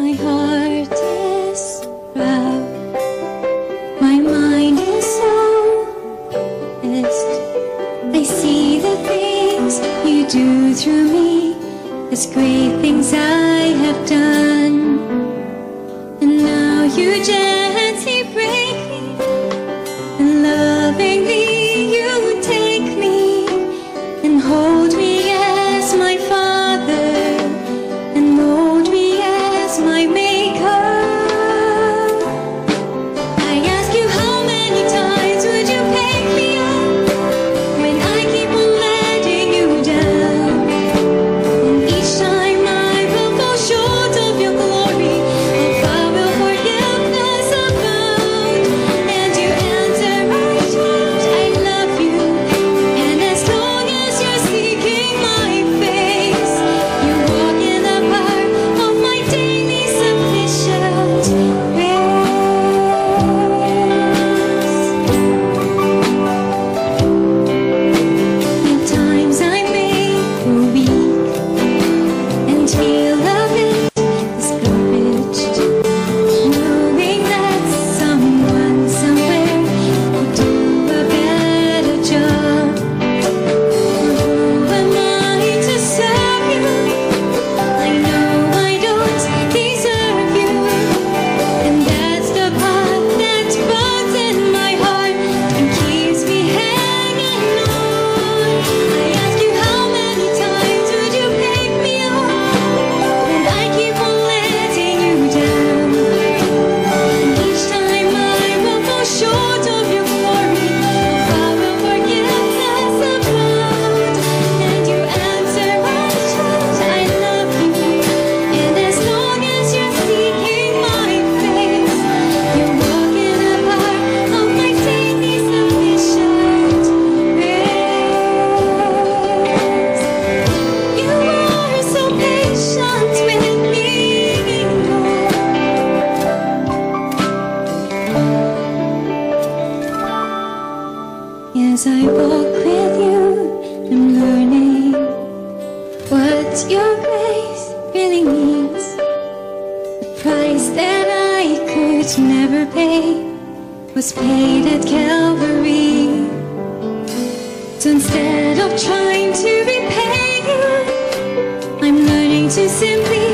My heart is proud, my mind is so blessed. I see the things you do through me, as great things I have done. And now you gently break me, and lovingly you take me and hold me as my Father, and mold me as my Maker. I ask you, how many times would you pick me up when I keep on letting you down? And each time I will fall short of your glory, I will forgiveness abound. And you answer my shout, I love you. And as long as you're seeking my face, you walk in the power of my daily sufficient grace. At times I may grow weak and feel a bit discouraged, knowing that someone somewhere will do a better job. Who am I to serve you? I know I don't deserve you, and that's the part that burns in my heart and keeps me hanging on. I ask you, how many times would you pick me up when I keep on letting you down? And each time I will fall short of your glory, I will forgiveness abound. And you answer my shout, I love you. And as long as you're seeking my face, you walk in the power of my daily sufficient grace. You are so patient with me, Lord. As I walk with you, I'm learning what your grace really means. The price that I could never pay was paid at Calvary. So instead of trying to repay you, I'm learning to simply